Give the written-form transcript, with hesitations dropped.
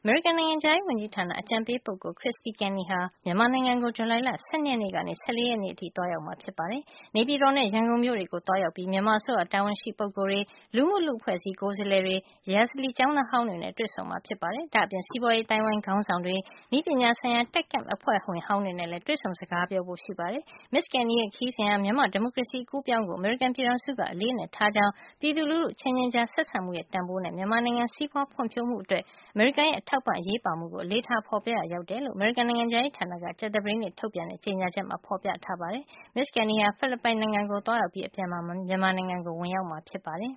အမေရိကန်နိုင်ငံခြားရေးဝန်ကြီးဌာနအကြံပေးပုဂ္ဂိုလ် Kristie Kenney ဟာ မြန်မာနိုင်ငံကို ဇူလိုင်လ 12 ရက်နေ့ကနေ 14 ရက်နေ့အထိ သွားရောက်မှာဖြစ်ပါတယ်။ နေပြည်တော်နဲ့ ရန်ကုန်မြို့တွေကို သွားရောက်ပြီး မြန်မာအစိုးရတာဝန်ရှိပုဂ္ဂိုလ်တွေ၊ လူမှုလူ့အဖွဲ့အစည်းကိုယ်စားလှယ်တွေ၊ ယာစလီကျောင်းသားဟောင်းတွေနဲ့ တွေ့ဆုံမှာဖြစ်ပါတယ်။ ဒါ့အပြင် စီးပွားရေးအသိုင်းအဝိုင်းခေါင်းဆောင်တွေ၊ နည်းပညာဆိုင်ရာ Tech Camp အဖွဲ့ဝင်ဟောင်းတွေနဲ့လည်း တွေ့ဆုံစကားပြောဖို့ရှိပါတယ်။ Ms. Kenney ရဲ့ ခရီးစဉ်ဟာ မြန်မာ့ဒီမိုကရေစီအကူးအပြောင်းကို အမေရိကန်ပြည်ထောင်စုက အလေးအနက်ထားကြောင်း၊ ပြည်သူလူထုအချင်းချင်းကြားဆက်ဆံမှုရဲ့တန်ဖိုးနဲ့ မြန်မာနိုင်ငံစီးပွားဖွံ့ဖြိုးမှုအတွက် အမေရိကန်ရဲ့ အထောက်အပံ့အရေးပါမှုကို အလေးထားဖေါ်ပြရာရောက်တယ်လို့ အမေရိကန်နိုင်ငံခြားရေးဌာနက ကြာသပတေးနေ့ထုတ်ပြန်တဲ့ ကြေညာချက်မှာ ဖေါ်ပြထားပါတယ်။ Ms. Kenney ဟာ ဖိလစ်ပိုင်နိုင်ငံကို သွားရောက်ပြီး အပြန်မှာ မြန်မာနိုင်ငံကို ဝင်ရောက်မှာဖြစ်ပါတယ်